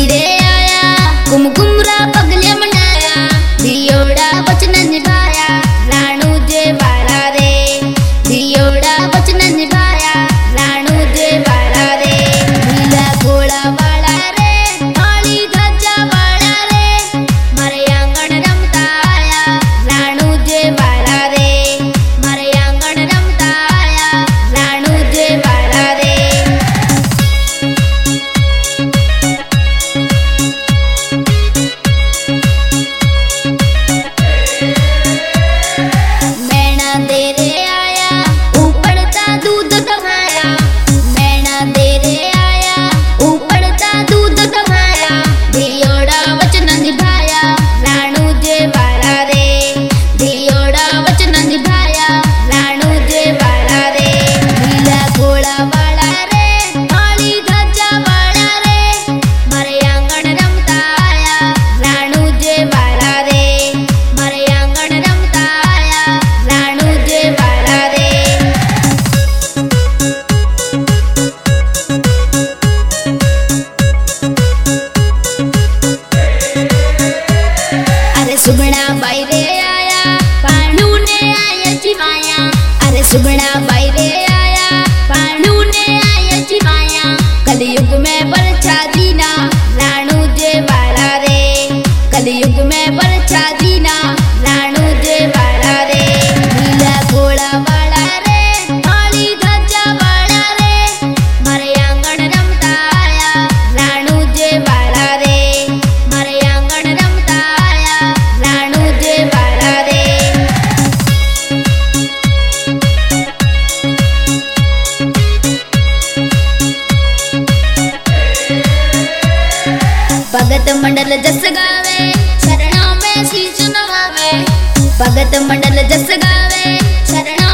रे आया कुमकुमरा पगले मनाया दियोड़ा वचन निभाया राणू जे वाला रे दियोड़ा वचन निभाया राणू जे वाला रे नीला घोड़ा वाला रे काली ध्वजा वाला रे मारे आंगण रमता आया राणू जे वाला रे मारे आंगण रमता आया राणू जे वाला रे सुगना बाई रे आया पाणू ने आया जिवाया अरे सुगना बाई रे आया पाणू ने आया जिवाया कलयुग में बरछा दीना राणू जे वाला रे कलयुग में बरछा दीना राणू जे वाला रे नीला घोड़ा वाला रे काली ध्वजा वाला रे मारे आंगण रमता आया राणू जे वाला रे मारे आंगण रमता आया राणू जे वाला रे भगत मंडल जस गावे शरणों में शीश नवावे भगत मंडल जस गावे शरणों